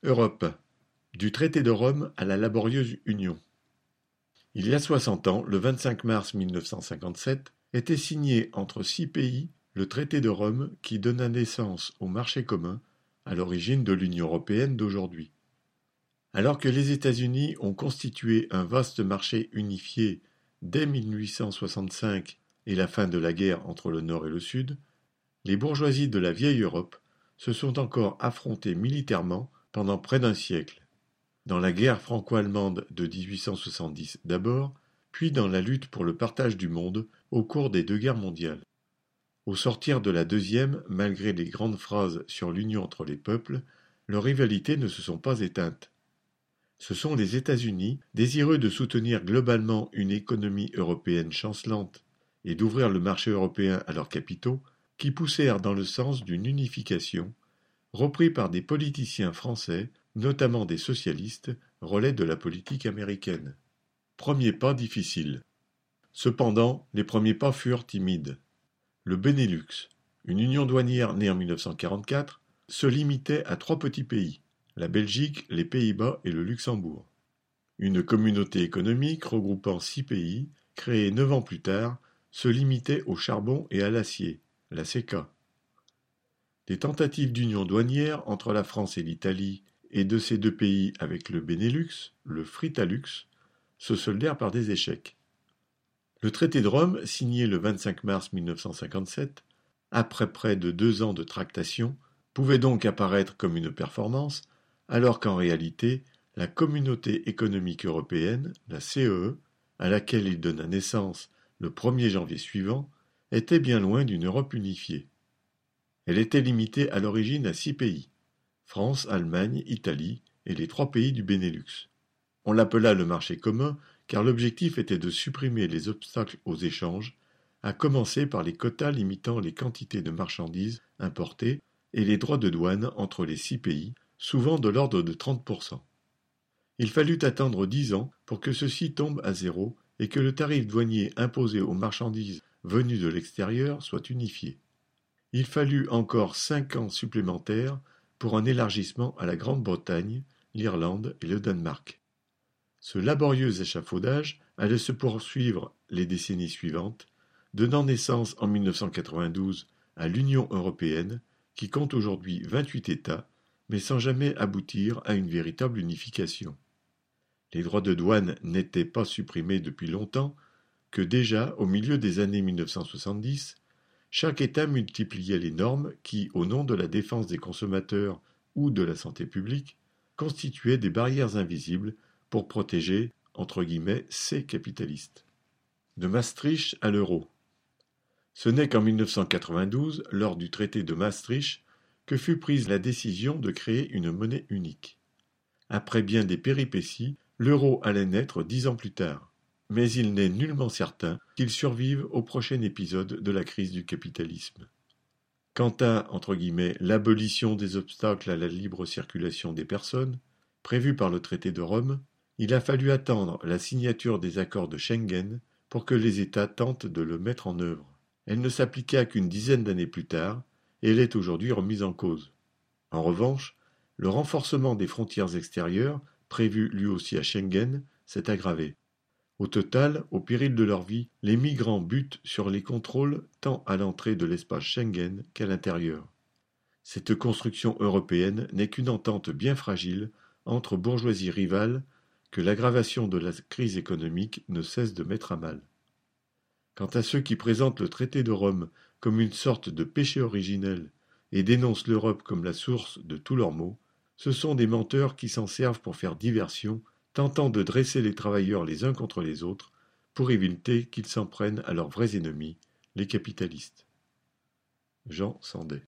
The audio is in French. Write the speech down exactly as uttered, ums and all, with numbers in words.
Europe, du traité de Rome à la laborieuse Union. Il y a soixante ans, le vingt-cinq mars mille neuf cent cinquante-sept, était signé entre six pays le traité de Rome qui donna naissance au marché commun, à l'origine de l'Union européenne d'aujourd'hui. Alors que les États-Unis ont constitué un vaste marché unifié dès mille huit cent soixante-cinq et la fin de la guerre entre le Nord et le Sud, les bourgeoisies de la vieille Europe se sont encore affrontées militairement pendant près d'un siècle, dans la guerre franco-allemande de dix-huit cent soixante-dix d'abord, puis dans la lutte pour le partage du monde au cours des deux guerres mondiales. Au sortir de la deuxième, malgré les grandes phrases sur l'union entre les peuples, leurs rivalités ne se sont pas éteintes. Ce sont les États-Unis, désireux de soutenir globalement une économie européenne chancelante et d'ouvrir le marché européen à leurs capitaux, qui poussèrent dans le sens d'une unification, repris par des politiciens français, notamment des socialistes, relais de la politique américaine. Premier pas difficile. Cependant, les premiers pas furent timides. Le Benelux, une union douanière née en mille neuf cent quarante-quatre, se limitait à trois petits pays, la Belgique, les Pays-Bas et le Luxembourg. Une communauté économique regroupant six pays, créée neuf ans plus tard, se limitait au charbon et à l'acier, la CECA. Les tentatives d'union douanière entre la France et l'Italie et de ces deux pays avec le Benelux, le Fritalux, se soldèrent par des échecs. Le traité de Rome, signé le vingt-cinq mars mille neuf cent cinquante-sept, après près de deux ans de tractation, pouvait donc apparaître comme une performance, alors qu'en réalité, la Communauté économique européenne, la C E E, à laquelle il donna naissance le premier janvier suivant, était bien loin d'une Europe unifiée. Elle était limitée à l'origine à six pays, France, Allemagne, Italie et les trois pays du Benelux. On l'appela le marché commun car l'objectif était de supprimer les obstacles aux échanges, à commencer par les quotas limitant les quantités de marchandises importées et les droits de douane entre les six pays, souvent de l'ordre de trente pour cent. Il fallut attendre dix ans pour que ceci tombe à zéro et que le tarif douanier imposé aux marchandises venues de l'extérieur soit unifié. Il fallut encore cinq ans supplémentaires pour un élargissement à la Grande-Bretagne, l'Irlande et le Danemark. Ce laborieux échafaudage allait se poursuivre les décennies suivantes, donnant naissance en mille neuf cent quatre-vingt-douze à l'Union européenne, qui compte aujourd'hui vingt-huit États, mais sans jamais aboutir à une véritable unification. Les droits de douane n'étaient pas supprimés depuis longtemps que déjà, au milieu des années mille neuf cent soixante-dix, chaque État multipliait les normes qui, au nom de la défense des consommateurs ou de la santé publique, constituaient des barrières invisibles pour protéger, entre guillemets, ces capitalistes. De Maastricht à l'euro. Ce n'est qu'en mille neuf cent quatre-vingt-douze, lors du traité de Maastricht, que fut prise la décision de créer une monnaie unique. Après bien des péripéties, l'euro allait naître dix ans plus tard. Mais il n'est nullement certain qu'il survive au prochain épisode de la crise du capitalisme. Quant à, entre guillemets, l'abolition des obstacles à la libre circulation des personnes, prévue par le traité de Rome, il a fallu attendre la signature des accords de Schengen pour que les États tentent de le mettre en œuvre. Elle ne s'appliqua qu'une dizaine d'années plus tard, et elle est aujourd'hui remise en cause. En revanche, le renforcement des frontières extérieures, prévu lui aussi à Schengen, s'est aggravé. Au total, au péril de leur vie, les migrants butent sur les contrôles tant à l'entrée de l'espace Schengen qu'à l'intérieur. Cette construction européenne n'est qu'une entente bien fragile entre bourgeoisies rivales que l'aggravation de la crise économique ne cesse de mettre à mal. Quant à ceux qui présentent le traité de Rome comme une sorte de péché originel et dénoncent l'Europe comme la source de tous leurs maux, ce sont des menteurs qui s'en servent pour faire diversion, tentant de dresser les travailleurs les uns contre les autres, pour éviter qu'ils s'en prennent à leurs vrais ennemis, les capitalistes. Jean Sandé.